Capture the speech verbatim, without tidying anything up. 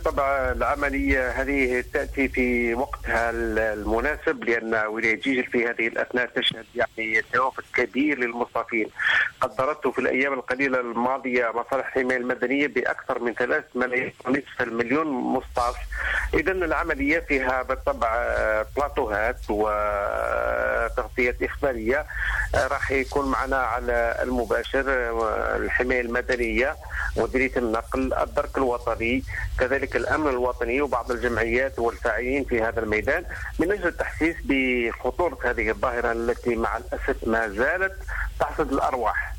بالطبع العملية هذه تأتي في وقتها المناسب، لأن ولاية جيجل في هذه الأثناء تشهد يعني توافد كبير للمصطفين. قدرته في الأيام القليلة الماضية مصالح الحماية المدنية بأكثر من ثلاث ملايين ونصف المليون مصطف. إذا العملية فيها بالطبع بلاطوهات وتغطية إخبارية. راح يكون معنا على المباشر الحماية المدنية، مديرية النقل، الدرك الوطني، كذلك الأمن الوطني وبعض الجمعيات والفاعلين في هذا الميدان من أجل التحسيس بخطورة هذه الظاهرة التي مع الأسف ما زالت تحصد الأرواح.